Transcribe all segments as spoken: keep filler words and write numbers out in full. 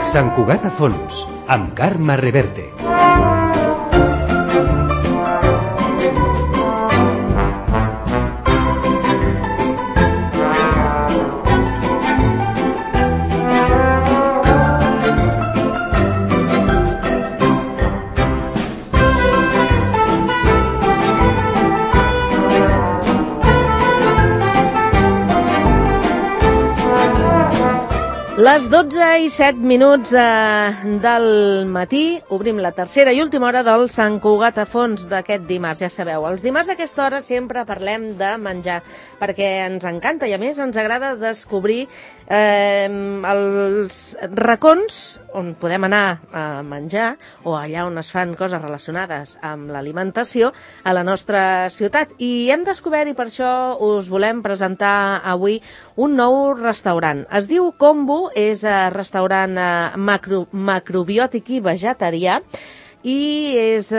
Sant Cugat a fons, amb Carme Reverte. Les dotze i set minuts eh, del matí, obrim la tercera i última hora del Sant Cugat a fons d'aquest dimarts. Ja sabeu, els dimarts a aquesta hora sempre parlem de menjar, perquè ens encanta i a més ens agrada descobrir eh, els racons on podem anar a menjar o allà on es fan coses relacionades amb l'alimentació a la nostra ciutat. I hem descobert, i per això us volem presentar avui un nou restaurant. Es diu Combo, és un restaurant eh, macro, macrobiòtic i vegetarià i és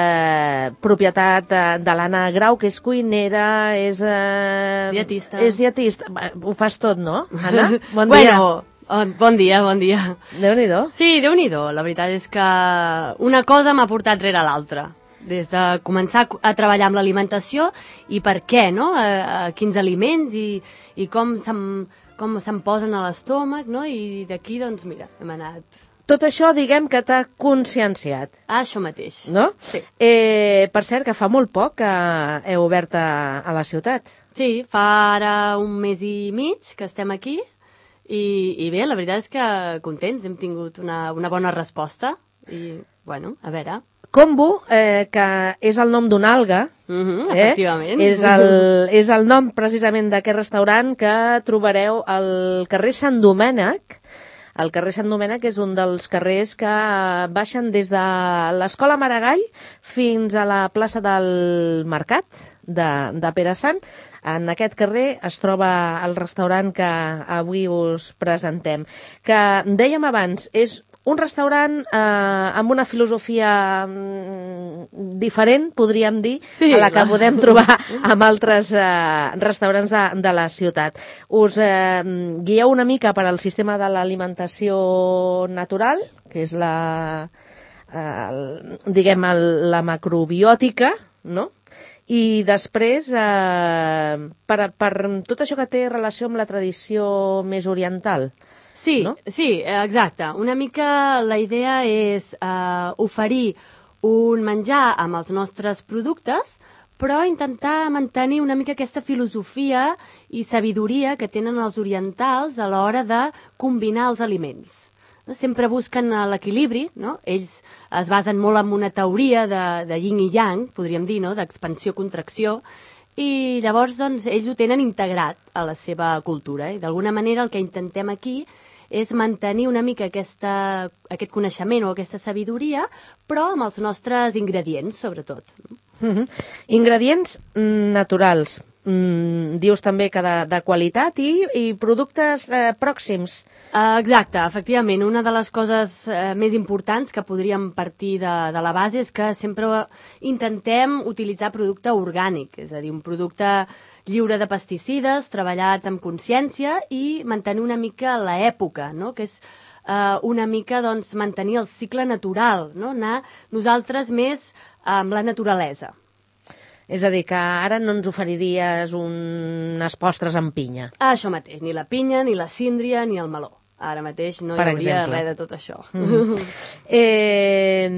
eh, propietat de, de l'Anna Grau, que és cuinera, és... Eh, dietista. És dietista. Ho fas tot, no, Anna? Bon bueno, dia. Oh, bon dia, bon dia. Déu-n'hi-do. Sí, Déu-n'hi-do. La veritat és que una cosa m'ha portat rere l'altra. Des de començar a treballar amb l'alimentació i per què, no? A, a quins aliments i, i com se'm, com se'm posen a l'estómac, no? I d'aquí, doncs, mira, hem anat... Tot això, diguem, que t'ha conscienciat. Ah, això mateix. No? Sí. Eh, per cert, que fa molt poc que heu obert a, a la ciutat. Sí, fa ara un mes i mig que estem aquí i, i bé, la veritat és que contents, hem tingut una, una bona resposta i, bueno, a veure... Combo, eh, que és el nom d'una alga, uh-huh, eh? efectivament. És el, és el nom precisament d'aquest restaurant que trobareu al carrer Sant Domènec. El carrer Sant Domènec és un dels carrers que baixen des de l'Escola Maragall fins a la plaça del Mercat de, de Pere Sant. En aquest carrer es troba el restaurant que avui us presentem. Que dèiem abans, és un restaurant eh, amb una filosofia mm, diferent, podríem dir, sí, a la que podem trobar amb altres eh, restaurants de, de la ciutat. Us eh, guieu una mica per al sistema de l'alimentació natural, que és la, eh, el, diguem, el, la macrobiòtica, no? I després, eh, per, per tot això que té relació amb la tradició més oriental. Sí, no? sí, exacte. Una mica la idea és uh, oferir un menjar amb els nostres productes, però intentar mantenir una mica aquesta filosofia i sabidoria que tenen els orientals a l'hora de combinar els aliments. Sempre busquen l'equilibri, no? Ells es basen molt en una teoria de, de yin i yang, podríem dir, no? D'expansió-contracció, i llavors doncs, ells ho tenen integrat a la seva cultura. I d'alguna manera el que intentem aquí és mantenir una mica aquesta, aquest coneixement o aquesta sabidoria, però amb els nostres ingredients, sobretot. Mm-hmm. Ingredients naturals. Mm, dius també que de, de qualitat i, i productes eh, pròxims. Uh, exacte, efectivament. Una de les coses eh, més importants que podríem partir de, de la base és que sempre intentem utilitzar producte orgànic, és a dir, un producte lliure de pesticides, treballats amb consciència i mantenir una mica l'època, no? Que és uh, una mica doncs, mantenir el cicle natural, no? Anar nosaltres més amb la naturalesa. És a dir, que ara no ens oferiries unes postres amb pinya. Ah, això mateix, ni la pinya, ni la síndria, ni el meló. Ara mateix no hi per hauria exemple. res de tot això. Mm-hmm. eh,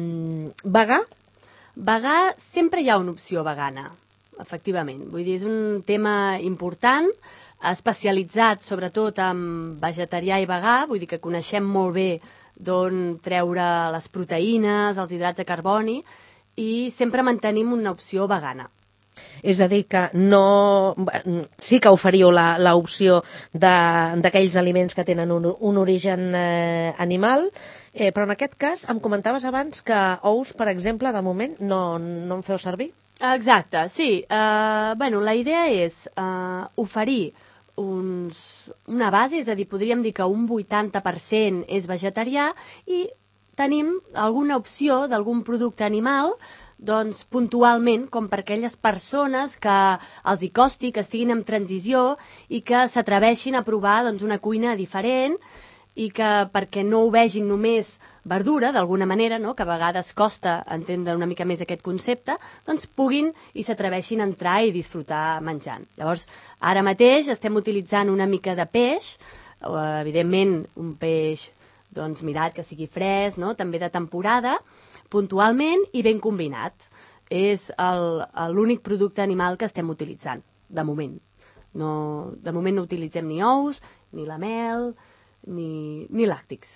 vegà? Vegà, sempre hi ha una opció vegana, efectivament. Vull dir, és un tema important, especialitzat sobretot en vegetarià i vegà, vull dir que coneixem molt bé d'on treure les proteïnes, els hidrats de carboni, i sempre mantenim una opció vegana. És a dir, que no... Sí que oferiu l'opció d'aquells aliments que tenen un, un origen eh, animal, eh, però en aquest cas em comentaves abans que ous, per exemple, de moment no, no en feu servir? Exacte, sí. Uh, bueno, la idea és uh, oferir uns, una base, és a dir, podríem dir que un vuitanta per cent és vegetarià i tenim alguna opció d'algun producte animal, doncs puntualment, com per aquelles persones que els hi costi, que estiguin en transició i que s'atreveixin a provar doncs, una cuina diferent i que perquè no ho vegin només verdura, d'alguna manera, no? Que a vegades costa entendre una mica més aquest concepte, doncs puguin i s'atreveixin a entrar i disfrutar menjant. Llavors, ara mateix estem utilitzant una mica de peix, evidentment un peix doncs, mirat que sigui fresc, no? També de temporada, puntualment i ben combinat. És l'únic producte animal que estem utilitzant, de moment. No, de moment no utilitzem ni ous, ni la mel, ni, ni làctics.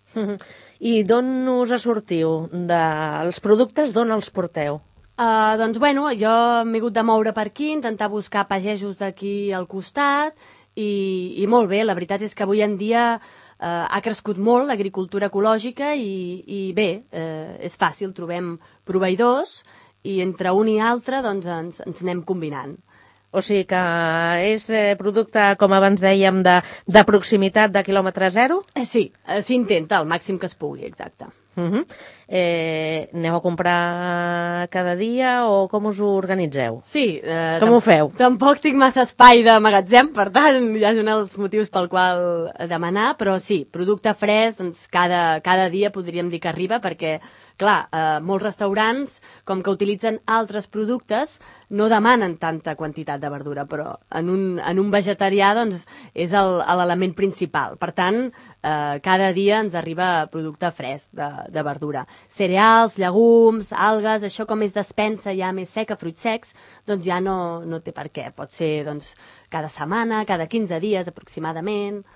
I d'on us sortiu? Els productes d'on els porteu? Uh, doncs, bueno, jo m'he hagut de moure per aquí, intentar buscar pagesos d'aquí al costat, i, i molt bé, la veritat és que avui en dia uh, ha crescut molt l'agricultura ecològica i, i bé, uh, és fàcil, trobem proveïdors i entre un i altre doncs, ens, ens anem combinant. O sigui que és eh, producte, com abans dèiem, de, de proximitat de quilòmetre zero? Eh, sí, eh, s'intenta el màxim que es pugui, exacte. Uh -huh. eh, aneu a comprar cada dia o com us ho organitzeu? Sí. Eh, com ho feu? Tampoc tinc massa espai de magatzem, per tant, ja és un dels motius pel qual demanar, però sí, producte fresc, doncs cada, cada dia podríem dir que arriba, perquè clar, eh, molts restaurants, com que utilitzen altres productes, no demanen tanta quantitat de verdura, però en un, en un vegetarià doncs, és l'element principal. Per tant, eh, cada dia ens arriba producte fresc de, de verdura. Cereals, llegums, algues, això com és despensa ja més seca, fruits secs, doncs ja no, no té per què. Pot ser doncs, cada setmana, cada quinze dies aproximadament.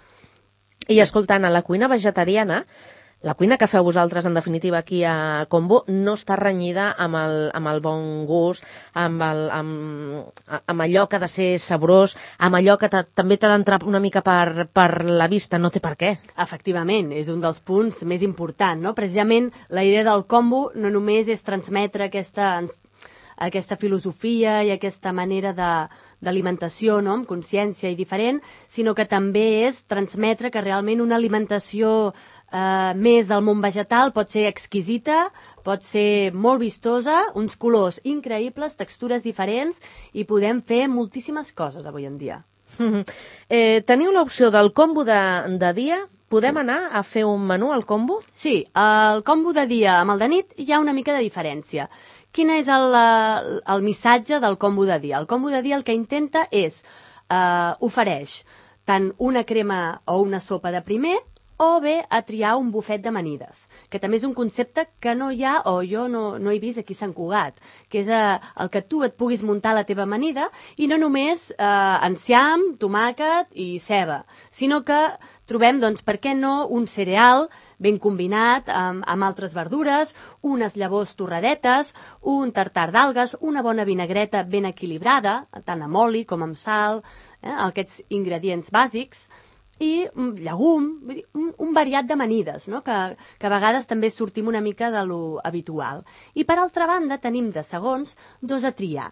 I escoltant, a la cuina vegetariana, la cuina que feu vosaltres, en definitiva, aquí a Combo, no està renyida amb el, amb el bon gust, amb, el, amb, amb allò que ha de ser saborós, amb allò que també t'ha d'entrar una mica per, per la vista, no té per què. Efectivament, és un dels punts més importants, no? Precisament la idea del combo no només és transmetre aquesta, aquesta filosofia i aquesta manera de d'alimentació, no? Amb consciència i diferent, sinó que també és transmetre que realment una alimentació Uh, més del món vegetal pot ser exquisita, pot ser molt vistosa, uns colors increïbles, textures diferents, i podem fer moltíssimes coses avui en dia. eh, teniu l'opció del combo de, de dia? Podem anar a fer un menú al combo? Sí, el combo de dia amb el de nit hi ha una mica de diferència. Quin és el, el missatge del combo de dia? El combo de dia el que intenta és, uh, ofereix tant una crema o una sopa de primer, o bé a triar un bufet d'amanides, que també és un concepte que no hi ha, o jo no, no he vist aquí a Sant Cugat, que és eh, el que tu et puguis muntar la teva amanida, i no només eh, enciam, tomàquet i ceba, sinó que trobem, doncs, per què no, un cereal ben combinat amb, amb altres verdures, unes llavors torradetes, un tartar d'algues, una bona vinagreta ben equilibrada, tant amb oli com amb sal, eh, aquests ingredients bàsics, i un llegum, un, un variat d'amanides, no? que, que a vegades també sortim una mica de lo habitual. I per altra banda tenim de segons dos a triar.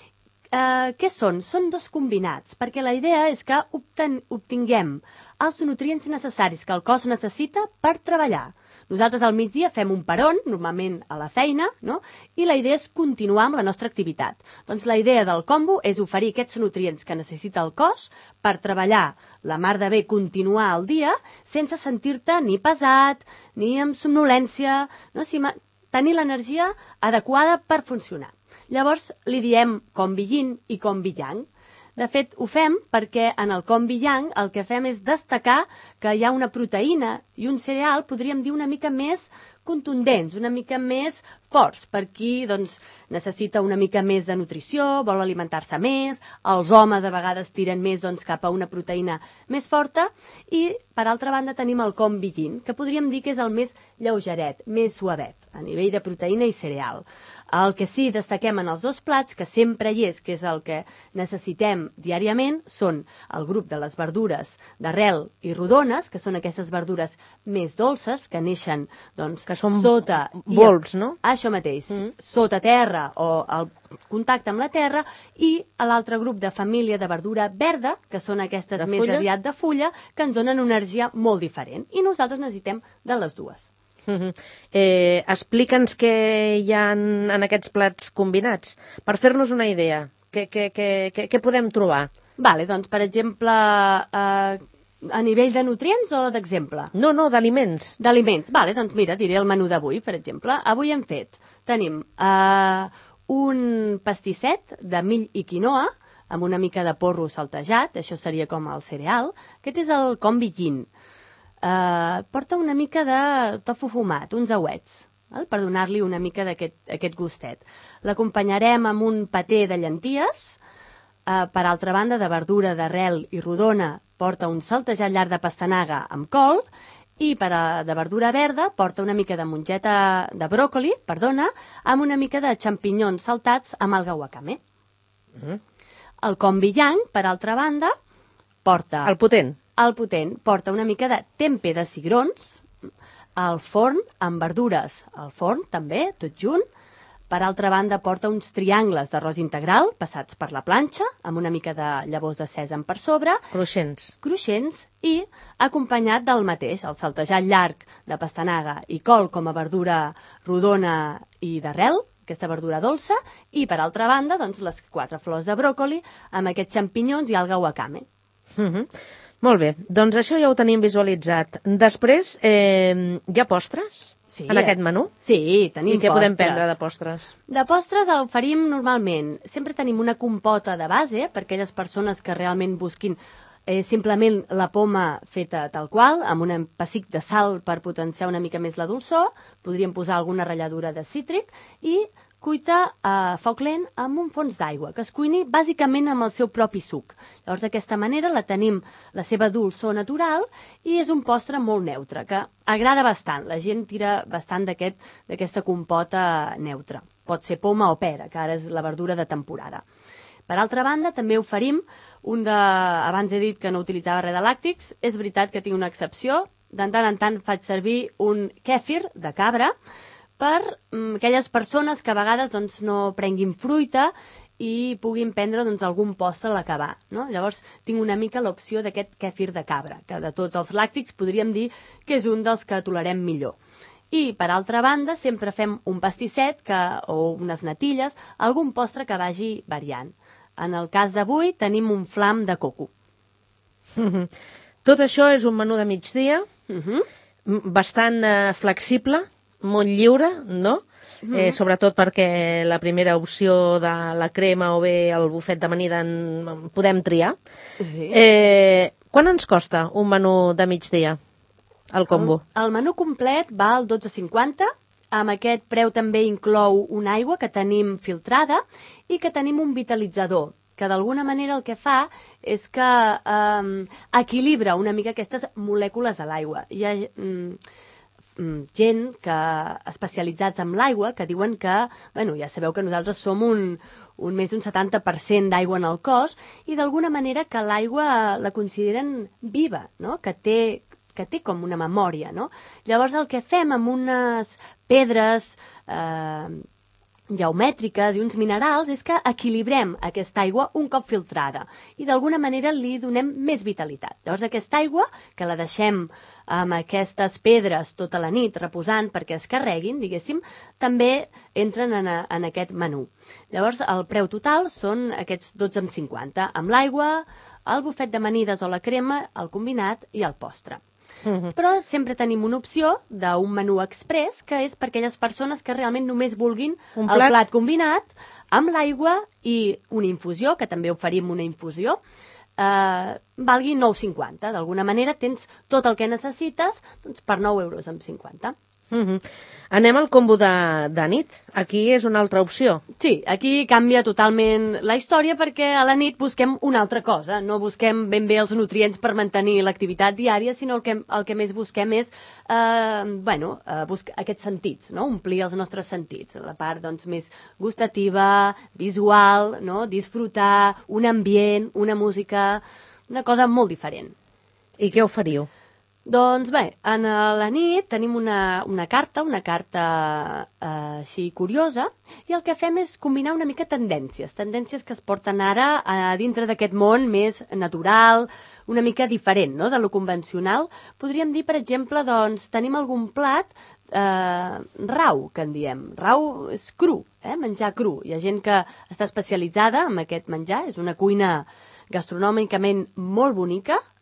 Eh, què són? Són dos combinats, perquè la idea és que obten, obtinguem els nutrients necessaris que el cos necessita per treballar. Nosaltres al migdia fem un peron, normalment a la feina, no? I la idea és continuar amb la nostra activitat. Doncs la idea del combo és oferir aquests nutrients que necessita el cos per treballar la mar de bé, continuar el dia sense sentir-te ni pesat, ni amb somnolència, no? Si tenir l'energia adequada per funcionar. Llavors li diem combi yin i combi yang. De fet, ho fem perquè en el combi yang el que fem és destacar que hi ha una proteïna i un cereal, podríem dir, una mica més contundents, una mica més forts. Per qui doncs, necessita una mica més de nutrició, vol alimentar-se més, els homes a vegades tiren més doncs, cap a una proteïna més forta, i per altra banda tenim el combi yin, que podríem dir que és el més lleugeret, més suavet, a nivell de proteïna i cereal. El que sí destaquem en els dos plats, que sempre hi és, que és el que necessitem diàriament, són el grup de les verdures d'arrel i rodones, que són aquestes verdures més dolces, que neixen doncs, que són sota... bols, no? Això mateix, mm. sota terra o el contacte amb la terra, i l'altre grup de família de verdura verda, que són aquestes de més fulla? aviat de fulla, que ens donen una energia molt diferent. I nosaltres necessitem de les dues. Uh-huh. eh, Explica'ns què hi ha en, en aquests plats combinats, per fer-nos una idea. Què, què, què, què, què podem trobar? Vale, doncs, per exemple, eh, A nivell de nutrients o d'exemple? No, no, d'aliments. D'aliments. Vale, doncs mira, diré el menú d'avui, per exemple. Avui hem fet, tenim eh, un pastisset de mill i quinoa, amb una mica de porro saltejat, això seria com el cereal. Aquest és el combi yin. Eh, porta una mica de tofu fumat, uns auets, val? Per donar-li una mica d'aquest aquest gustet. L'acompanyarem amb un paté de llenties, eh, per altra banda, de verdura d'arrel i rodona, porta un saltejat llarg de pastanaga amb col, i per a, de verdura verda porta una mica de mongeta de bròcoli, perdona, amb una mica de xampinyons saltats amb alga wakame. Mm. El combi yang, per altra banda, porta... El potent. El potent porta una mica de tempe de cigrons, al forn amb verdures, al forn també, tot junt. Per altra banda, porta uns triangles d'arròs integral passats per la planxa, amb una mica de llavors de sèsam per sobre. Cruixents. Cruixents i acompanyat del mateix, el saltejat llarg de pastanaga i col com a verdura rodona i d'arrel, aquesta verdura dolça, i per altra banda, doncs, les quatre flors de bròcoli amb aquests xampinyons i alga wakame. Mm-hmm. Molt bé, doncs això ja ho tenim visualitzat. Després, eh, hi ha postres sí, en aquest menú? Sí, tenim postres. I què podem prendre de postres? De postres el oferim normalment. Sempre tenim una compota de base per aquelles persones que realment busquin eh, simplement la poma feta tal qual, amb un pessic de sal per potenciar una mica més la dolçor. Podríem posar alguna ratlladura de cítric i cuita a foc lent amb un fons d'aigua, que es cuini bàsicament amb el seu propi suc. Llavors, d'aquesta manera, la tenim la seva dolçor natural i és un postre molt neutre, que agrada bastant. La gent tira bastant d'aquest d'aquesta compota neutra. Pot ser poma o pera, que ara és la verdura de temporada. Per altra banda, també oferim un de... Abans he dit que no utilitzava res de làctics. És veritat que tinc una excepció. De tant en tant faig servir un kèfir de cabra, per um, aquelles persones que a vegades doncs, no prenguin fruita i puguin prendre doncs, algun postre a l'acabar. No? Llavors, tinc una mica l'opció d'aquest kèfir de cabra, que de tots els làctics podríem dir que és un dels que tolerem millor. I, per altra banda, sempre fem un pastisset que, o unes natilles, algun postre que vagi variant. En el cas d'avui tenim un flam de coco. Mm-hmm. Tot això és un menú de migdia, Mm-hmm. bastant eh, flexible, molt lliure, no? Mm. Eh, sobretot perquè la primera opció de la crema o bé el bufet d'amanida en podem triar. Sí. Eh, quan ens costa un menú de migdia, el combo? El, el menú complet va al dotze cinquanta. Amb aquest preu també inclou una aigua que tenim filtrada i que tenim un vitalitzador, que d'alguna manera el que fa és que eh, equilibra una mica aquestes molècules de l'aigua. Hi ha... Mm, gent que especialitzats en l'aigua que diuen que, bueno, ja sabeu que nosaltres som un, un més d'un setanta per cent d'aigua en el cos i d'alguna manera que l'aigua la consideren viva, no? que té que té com una memòria, no? Llavors el que fem amb unes pedres eh, geomètriques i uns minerals és que equilibrem aquesta aigua un cop filtrada i d'alguna manera li donem més vitalitat. Llavors aquesta aigua, que la deixem amb aquestes pedres tota la nit reposant perquè es carreguin, diguéssim, també entren en, a, en aquest menú. Llavors el preu total són aquests dotze coma cinquanta, amb l'aigua, el bufet d'amanides o la crema, el combinat i el postre. Mm-hmm. Però sempre tenim una opció d'un menú express que és per aquelles persones que realment només vulguin un el plat? plat combinat amb l'aigua i una infusió, que també oferim una infusió, eh, valgui nou cinquanta. D'alguna manera tens tot el que necessites doncs, per nou euros amb cinquanta. Mm-hmm. Anem al combo de, de nit. Aquí és una altra opció. Sí, aquí canvia totalment la història perquè a la nit busquem una altra cosa. No busquem ben bé els nutrients per mantenir l'activitat diària, sinó el que, el que més busquem és eh, bueno, eh, buscar aquests sentits, no? Omplir els nostres sentits. La part doncs, més gustativa, visual, no? Disfrutar, un ambient, una música, una cosa molt diferent. I què oferiu? Doncs bé, en la nit tenim una, una carta, una carta eh, així curiosa, i el que fem és combinar una mica tendències, tendències que es porten ara a dintre d'aquest món més natural, una mica diferent, no?, de lo convencional. Podríem dir, per exemple, doncs, tenim algun plat eh, rau, que en diem. Rau és cru, eh? Menjar cru. Hi ha gent que està especialitzada en aquest menjar, és una cuina gastronòmicament molt bonica,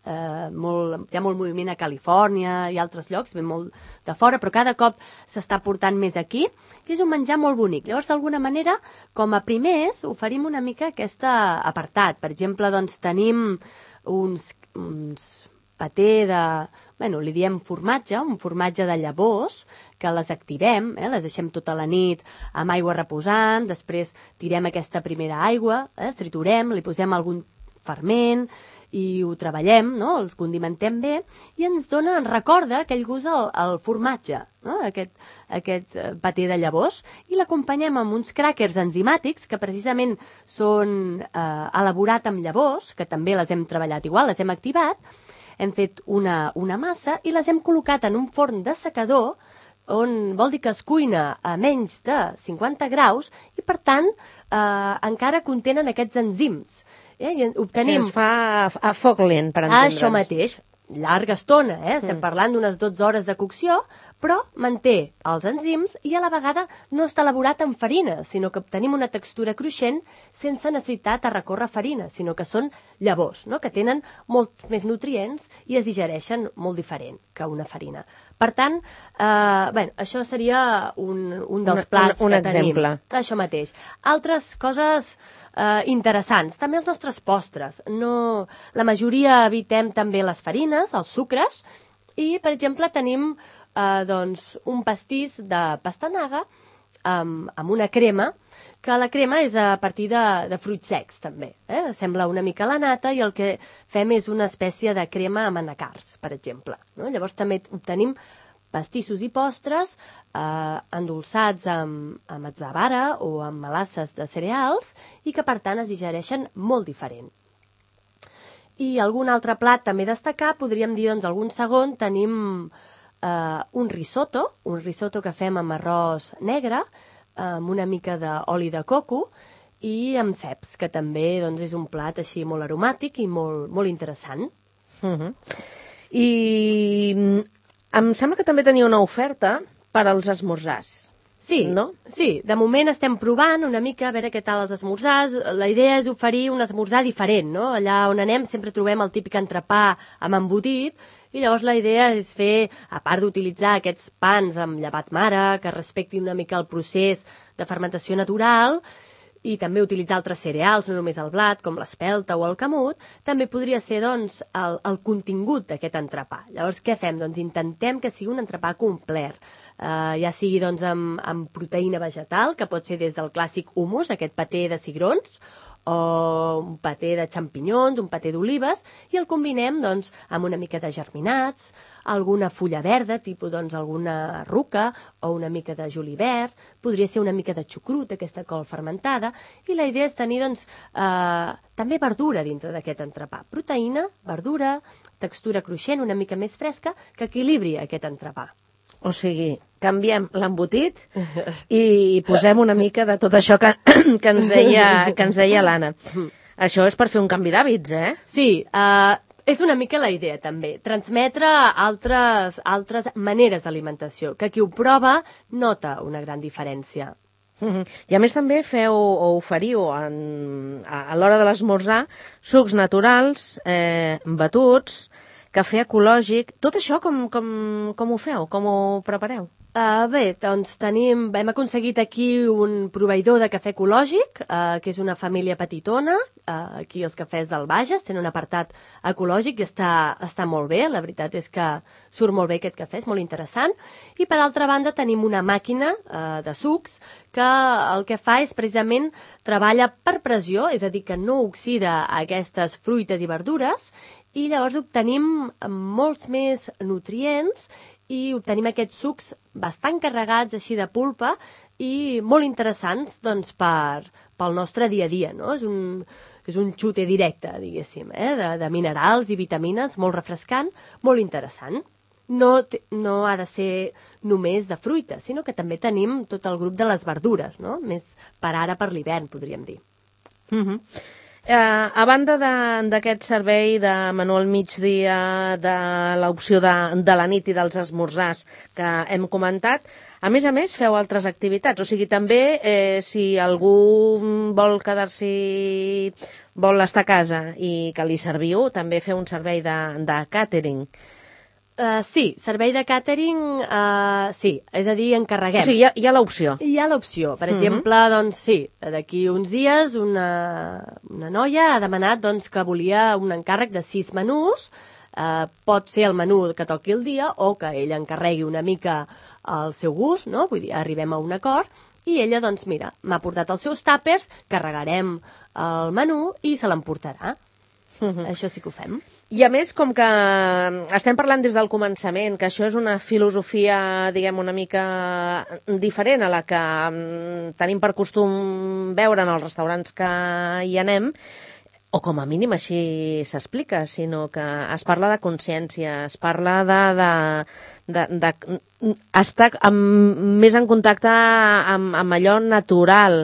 eh, molt, hi ha molt moviment a Califòrnia i altres llocs, ve molt de fora, però cada cop s'està portant més aquí, i és un menjar molt bonic. Llavors, d'alguna manera, com a primers, oferim una mica aquest apartat. Per exemple, doncs, tenim uns, uns paté de... Bueno, li diem formatge, un formatge de llavors, que les activem, eh? Les deixem tota la nit amb aigua reposant, després tirem aquesta primera aigua, eh? Triturem, li posem algun ferment i ho treballem, no? Els condimentem bé i ens dona, ens recorda aquell gust al, al formatge, no? Aquest, aquest paté de llavors, i l'acompanyem amb uns cràquers enzimàtics que precisament són eh, elaborat amb llavors, que també les hem treballat igual, les hem activat, hem fet una, una massa i les hem col·locat en un forn d'assecador on vol dir que es cuina a menys de cinquanta graus i, per tant, eh, encara contenen aquests enzims. Eh? I obtenim... Sí, es fa a, a foc lent, per entendre'ns. Això mateix, llarga estona, eh? Estem mm. parlant d'unes dotze hores de cocció, però manté els enzims i a la vegada no està elaborat amb farina, sinó que obtenim una textura cruixent sense necessitat de recórrer a farina, sinó que són llavors, no? Que tenen molts més nutrients i es digereixen molt diferent que una farina. Per tant, eh, bueno, això seria un, un dels plats un, un, un que tenim. exemple. Això mateix. Altres coses eh, interessants. També els nostres postres. No, la majoria evitem també les farines, els sucres, i, per exemple, tenim eh, doncs, un pastís de pastanaga amb, amb una crema, que la crema és a partir de, de fruits secs, també. Eh? Sembla una mica la nata i el que fem és una espècie de crema amb anacards, per exemple. No? Llavors també obtenim pastissos i postres eh, endolçats amb, amb atzavara o amb melasses de cereals i que, per tant, es digereixen molt diferent. I algun altre plat també destacar, podríem dir, doncs, algun segon, tenim eh, un risotto, un risotto que fem amb arròs negre, amb una mica d'oli de coco i amb ceps, que també doncs, és un plat així molt aromàtic i molt, molt interessant. Uh-huh. I em sembla que també tenia una oferta per als esmorzars. Sí, no? Sí, de moment estem provant una mica a veure què tal els esmorzars. La idea és oferir un esmorzar diferent, no? Allà on anem sempre trobem el típic entrepà amb embotit, i llavors la idea és fer, a part d'utilitzar aquests pans amb llevat mare, que respectin una mica el procés de fermentació natural, i també utilitzar altres cereals, no només el blat, com l'espelta o el camut, també podria ser, doncs, el, el contingut d'aquest entrepà. Llavors, què fem? Doncs intentem que sigui un entrepà complet, uh, ja sigui doncs, amb, amb proteïna vegetal, que pot ser des del clàssic hummus, aquest paté de cigrons, o un paté de xampinyons, un paté d'olives, i el combinem doncs, amb una mica de germinats, alguna fulla verda, tipus doncs, alguna ruca, o una mica de julivert, podria ser una mica de xucrut, aquesta col fermentada, i la idea és tenir doncs, eh, també verdura dintre d'aquest entrepà. Proteïna, verdura, textura cruixent, una mica més fresca, que equilibri aquest entrepà. O sigui, canviem l'embotit i posem una mica de tot això que, que ens deia, que ens deia l'Anna. Això és per fer un canvi d'hàbits, eh? Sí, uh, és una mica la idea, també. Transmetre altres, altres maneres d'alimentació, que qui ho prova nota una gran diferència. Uh-huh. I a més també feu o oferiu en, a, a l'hora de l'esmorzar sucs naturals, eh, batuts, cafè ecològic. Tot això com, com, com ho feu? Com ho prepareu? Uh, bé, doncs tenim, hem aconseguit aquí un proveïdor de cafè ecològic, uh, que és una família petitona. Uh, aquí els cafès del Bages tenen un apartat ecològic i està, està molt bé. La veritat és que surt molt bé aquest cafè, és molt interessant. I per altra banda tenim una màquina uh, de sucs que el que fa és precisament treballa per pressió, és a dir, que no oxida aquestes fruites i verdures, i llavors obtenim molts més nutrients i obtenim aquests sucs bastant carregats així de pulpa i molt interessants doncs, per, pel nostre dia a dia, no? És un, és un xute directe, diguéssim, eh? de, de minerals i vitamines, molt refrescant, molt interessant. No, no ha de ser només de fruita, sinó que també tenim tot el grup de les verdures, no? Més per ara, per l'hivern, podríem dir. Mhm. Eh, a banda d'aquest servei de menú al migdia, de l'opció de, de la nit i dels esmorzars que hem comentat, a més a més feu altres activitats, o sigui, també eh, si algú vol quedar-s'hi vol estar a casa i que li serviu, també fer un servei de, de càtering. Uh, sí, servei de càtering, uh, sí, és a dir, encarreguem. O sigui, hi ha, hi ha l'opció. Hi ha l'opció. Per Mhm. exemple, doncs sí, d'aquí uns dies una, una noia ha demanat doncs, que volia un encàrrec de sis menús. Uh, pot ser el menú que toqui el dia o que ella encarregui una mica al seu gust, no? Vull dir, arribem a un acord i ella, doncs mira, m'ha portat els seus tàpers, carregarem el menú i se l'emportarà. Mhm. Això sí que ho fem. I a més, com que estem parlant des del començament, que això és una filosofia, diguem, una mica diferent a la que mm, tenim per costum veure en els restaurants que hi anem, o com a mínim així s'explica, sinó que es parla de consciència, es parla de, de, de, de estar amb, més en contacte amb, amb allò natural.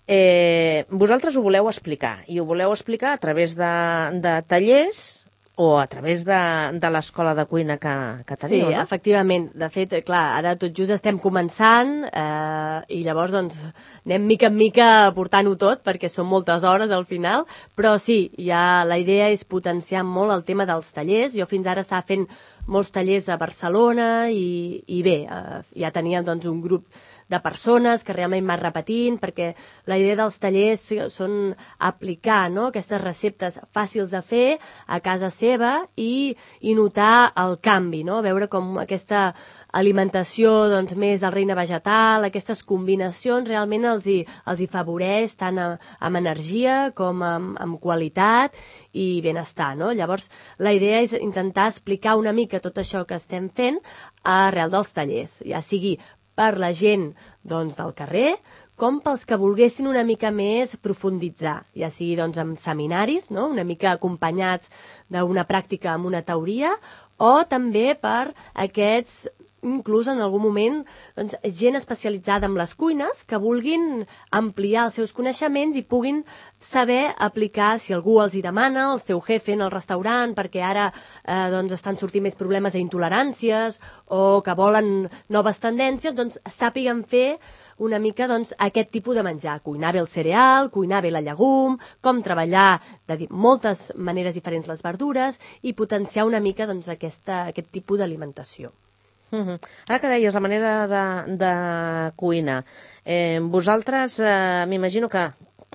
Eh, vosaltres ho voleu explicar, i ho voleu explicar a través de, de tallers o a través de, de l'escola de cuina que, que teniu, sí, no? efectivament. De fet, clar, ara tot just estem començant eh, i llavors doncs, anem mica en mica portant-ho tot perquè són moltes hores al final, però sí, ja la idea és potenciar molt el tema dels tallers. Jo fins ara estava fent molts tallers a Barcelona i, i bé, eh, ja teníem doncs, un grup de persones que realment van repetint, perquè la idea dels tallers són aplicar, no?, aquestes receptes fàcils de fer a casa seva i, i notar el canvi, no?, veure com aquesta alimentació doncs, més del regne vegetal, aquestes combinacions realment els hi, els hi favoreix tant amb, amb energia com amb, amb qualitat i benestar, no? Llavors, la idea és intentar explicar una mica tot això que estem fent arrel dels tallers, ja sigui per la gent doncs, del carrer, com pels que volguessin una mica més profunditzar, ja sigui doncs, amb seminaris, no? Una mica acompanyats d'una pràctica amb una teoria, o també per aquests, inclús en algun moment, doncs, gent especialitzada en les cuines que vulguin ampliar els seus coneixements i puguin saber aplicar, si algú els hi demana, el seu jefe en el restaurant, perquè ara eh, doncs, estan sortint més problemes d'intoleràncies o que volen noves tendències, doncs sàpiguen fer una mica doncs, aquest tipus de menjar. Cuinar bé el cereal, cuinar bé la llegum, com treballar de moltes maneres diferents les verdures i potenciar una mica doncs, aquesta, aquest tipus d'alimentació. Uh-huh. Ara que deies la manera de, de cuinar, eh, vosaltres eh, m'imagino que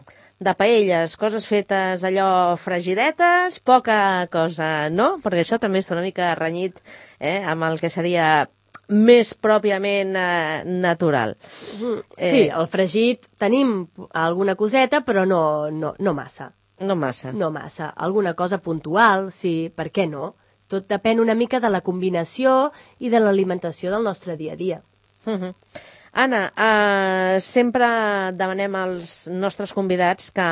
de paelles, coses fetes allò fregidetes, poca cosa, no? Perquè això també està una mica renyit eh, amb el que seria més pròpiament eh, natural. Mm, sí, eh, el fregit tenim alguna coseta, però no, no, no massa. No massa. No massa. Alguna cosa puntual, sí, per què no? Tot depèn una mica de la combinació i de l'alimentació del nostre dia a dia. Uh-huh. Anna, eh, sempre demanem als nostres convidats que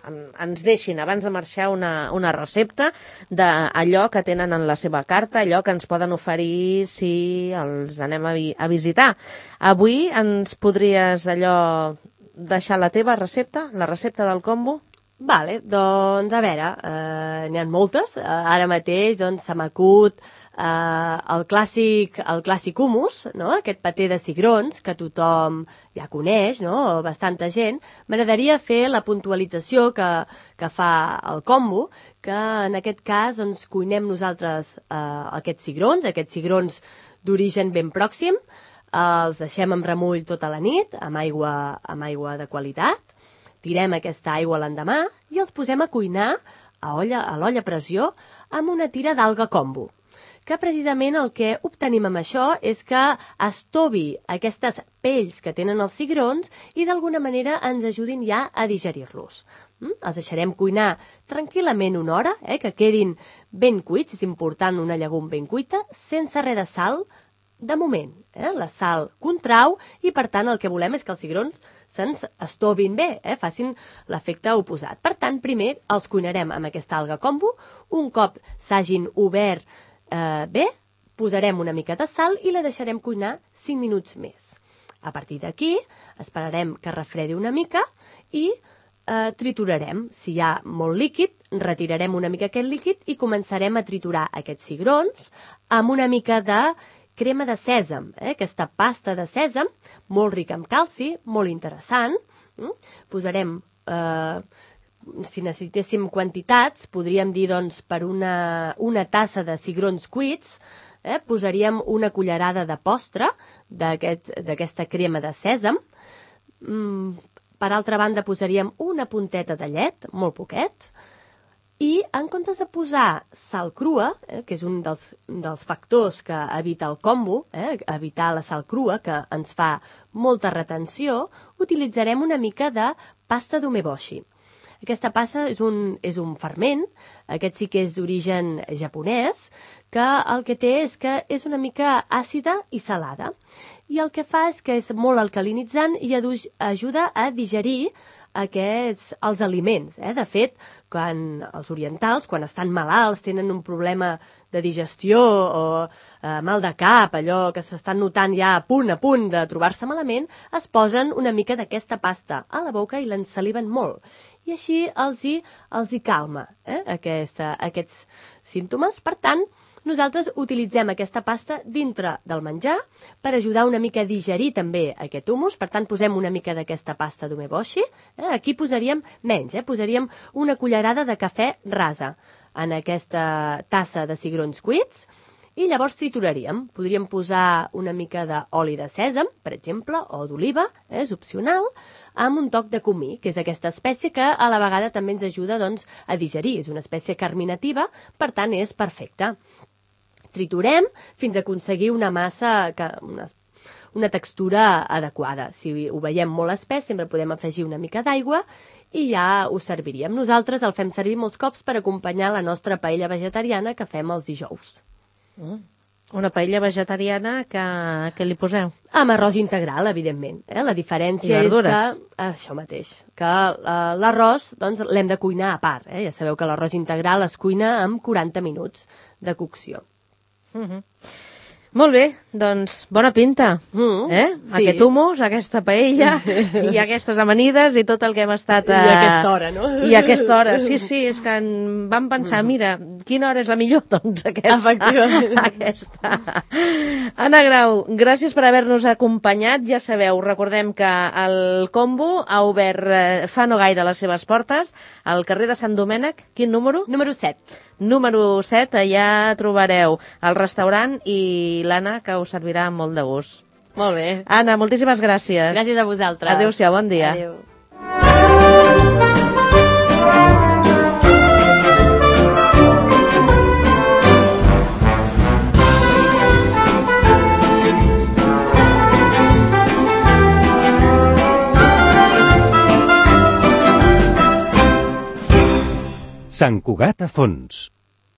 ens deixin, abans de marxar, una, una recepta d'allò que tenen en la seva carta, allò que ens poden oferir si els anem a, vi a visitar. Avui ens podries allò deixar la teva recepta, la recepta del combo? Vale, doncs a veure, eh, n'hi ha moltes. Eh, ara mateix doncs, se m'acut eh, el clàssic, el clàssic hummus, no? Aquest paté de cigrons que tothom ja coneix, no? Bastanta gent. M'agradaria fer la puntualització que, que fa el combo, que en aquest cas doncs, cuinem nosaltres eh, aquests cigrons, aquests cigrons d'origen ben pròxim, eh, els deixem en remull tota la nit, amb aigua, amb aigua de qualitat, tirem aquesta aigua l'endemà i els posem a cuinar a olla, a l'olla a pressió amb una tira d'alga combo. Que precisament el que obtenim amb això és que estovi aquestes pells que tenen els cigrons i d'alguna manera ens ajudin ja a digerir-los. Mm? Els deixarem cuinar tranquil·lament una hora, eh, que quedin ben cuits, és important una llegum ben cuita, sense res de sal de moment. Eh? La sal contrau i per tant el que volem és que els cigrons se'ns estovin bé, eh? Facin l'efecte oposat. Per tant, primer els cuinarem amb aquesta alga combo, un cop s'hagin obert eh, bé, posarem una mica de sal i la deixarem cuinar cinc minuts més. A partir d'aquí, esperarem que refredi una mica i eh, triturarem. Si hi ha molt líquid, retirarem una mica aquest líquid i començarem a triturar aquests cigrons amb una mica de crema de sèsam, eh? Aquesta pasta de sèsam, molt rica en calci, molt interessant. Mm? Posarem eh, si necessitéssim quantitats, podríem dir, doncs, per una, una tassa de cigrons cuits, eh, posaríem una cullerada de postre d'aquesta aquest, crema de sèsam. Mm, per altra banda, posaríem una punteta de llet, molt poquet, i en comptes de posar sal crua, eh, que és un dels, dels factors que evita el combo, eh, evitar la sal crua, que ens fa molta retenció, utilitzarem una mica de pasta d'umeboshi. Aquesta pasta és un, és un ferment, aquest sí que és d'origen japonès, que el que té és que és una mica àcida i salada. I el que fa és que és molt alcalinitzant i ajuda a digerir aquests, els aliments. Eh? De fet, quan els orientals, quan estan malalts, tenen un problema de digestió o eh, mal de cap, allò que s'estan notant ja a punt, a punt de trobar-se malament, es posen una mica d'aquesta pasta a la boca i l'ensaliven molt. I així els hi, els hi calma eh? Aquesta, aquests símptomes. Per tant, nosaltres utilitzem aquesta pasta dintre del menjar per ajudar una mica a digerir també aquest humus. Per tant, posem una mica d'aquesta pasta d'umeboshi. Eh? Aquí posaríem menys, eh? posaríem una cullerada de cafè rasa en aquesta tassa de cigrons cuits i llavors trituraríem. Podríem posar una mica d'oli de sèsam, per exemple, o d'oliva, eh? és opcional, amb un toc de comí, que és aquesta espècie que a la vegada també ens ajuda doncs, a digerir. És una espècie carminativa, per tant és perfecta. Triturem fins a aconseguir una massa, que, una, una textura adequada. Si ho veiem molt espès, sempre podem afegir una mica d'aigua i ja ho serviríem. Nosaltres el fem servir molts cops per acompanyar la nostra paella vegetariana que fem els dijous. Mm. Una paella vegetariana que, que li poseu? Amb arròs integral, evidentment. Eh? La diferència és que... Això mateix. Que uh, l'arròs doncs, l'hem de cuinar a part. Eh? Ja sabeu que l'arròs integral es cuina amb quaranta minuts de cocció. Mm-hmm. Molt bé, doncs bona pinta, mm, eh? Sí. Aquest humus, aquesta paella i aquestes amanides i tot el que hem estat... A... I a aquesta hora, no? I a aquesta hora, sí, sí, és que en... vam pensar, mira, quina hora és la millor? Doncs aquesta. Efectivament. aquesta. Anna Grau, gràcies per haver-nos acompanyat. Ja sabeu, recordem que el Combo ha obert eh, fa no gaire les seves portes al carrer de Sant Domènec. Quin número? Número set. Número set, allà trobareu el restaurant i l'Anna, que us servirà amb molt de gust. Molt bé. Anna, moltíssimes gràcies. Gràcies a vosaltres. Adéu-siau, bon dia. Adéu. Sant Cugat a fons.